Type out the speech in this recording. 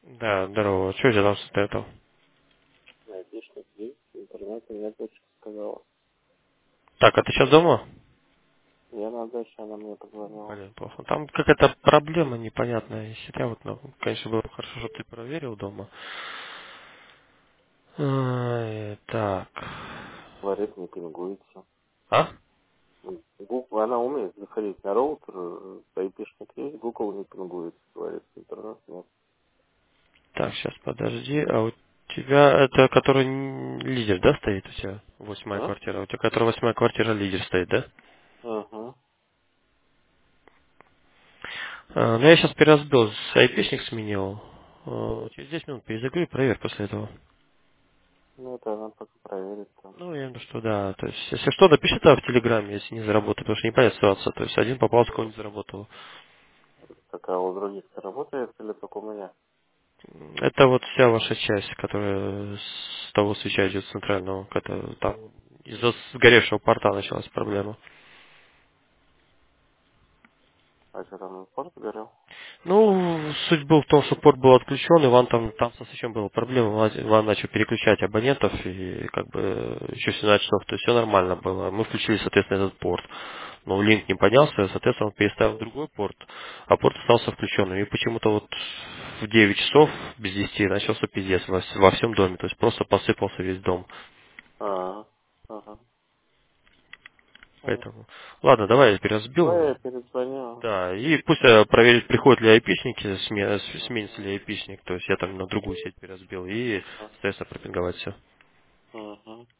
Да, здорово. Что у тебя там с этого? Айтишник есть, интернета нет, дочка сказала. Так, а ты сейчас дома? Я на даче, она мне позвонила. Блин, плохо. Там какая-то проблема непонятная. Если я вот, ну, конечно, было бы хорошо, что ты проверил дома. Так. Говорит, не пингуется. А? Google, она умеет заходить на роутер, айтишник есть, Google не пингуется, говорит, интернет нет. Так, сейчас подожди. А у тебя это, который лидер, да, стоит у тебя? Восьмая А? квартира. У тебя, которая восьмая квартира, лидер стоит, да? Угу. Ну, я сейчас переразбил, с айпишник сменил. Через 10 минут перезагрузи и проверь после этого. Ну, это она пока проверит там. Ну, я думаю, что да. То есть, если что, напиши это в Телеграме, если не заработает, потому что непонятная ситуация. То есть, один попался, кого не заработал. Такая у других-то работает или только у меня? Это вот вся ваша часть, которая с того свеча идет центрального. Это там из-за сгоревшего порта началась проблема. А что там, порт горел? Ну, суть была в том, что порт был отключен, и там со свечом была проблема. Ван начал переключать абонентов, и как бы еще 17 часов, то есть все нормально было. Мы включили, соответственно, этот порт. Но линк не поднялся, соответственно, он переставил в другой порт, а порт остался включенным. И почему-то вот в 9 часов без 10 начался пиздец во всем доме, то есть просто посыпался весь дом. А, ага. Понятно. Поэтому, ладно, давай я переразбил. Давай я перезвоню. Да, и пусть проверит, приходят ли айпишники, сменится ли айпишник, то есть я там на другую сеть переразбил и, соответственно, пропинговать все. Угу.